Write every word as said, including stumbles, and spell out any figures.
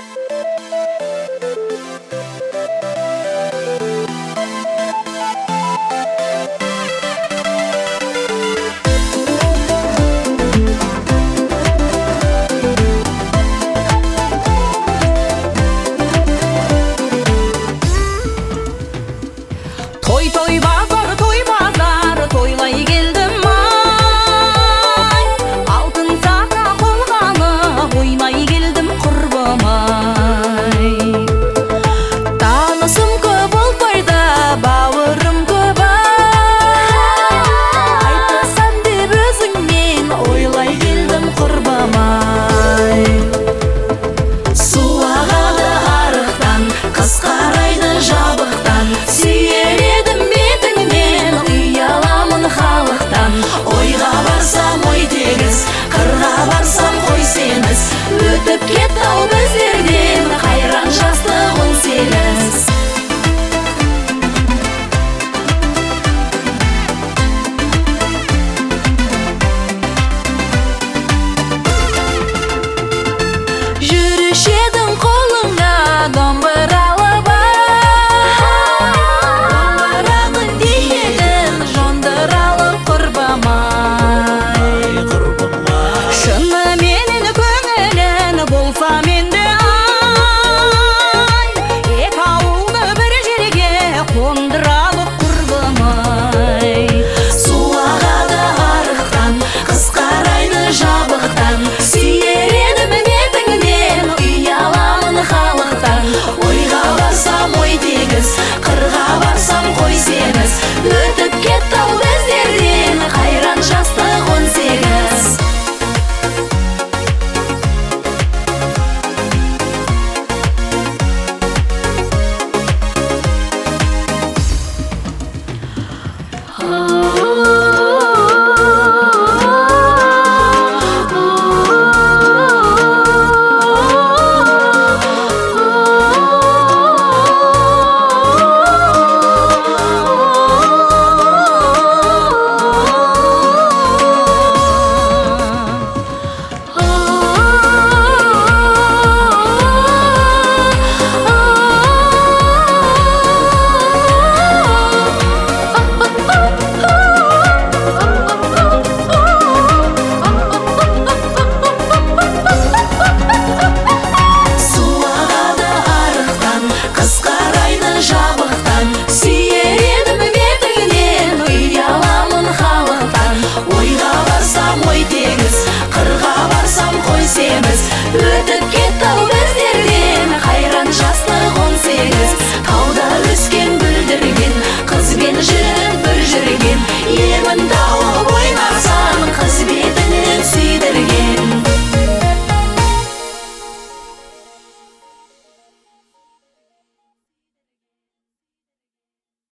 Toy toy bazar, toy bazar, toylay geldim ay. Altın saqa kolğаны, oynay geldim qurbam ay. Tanısım көп olpayda, bawırım көп ay. Aytасам деп özüңмен, oylay geldim qurbam ay. Su ағады арықтан, қыз қарайды жабықтан, сүйер едім бетіңнен, ұяламын халықтан. Ойға барсам ой тегіс, қырға барсам қой семіз, өтіп кетті ау біздерден қайран жастық он сегіз. Жүруші едім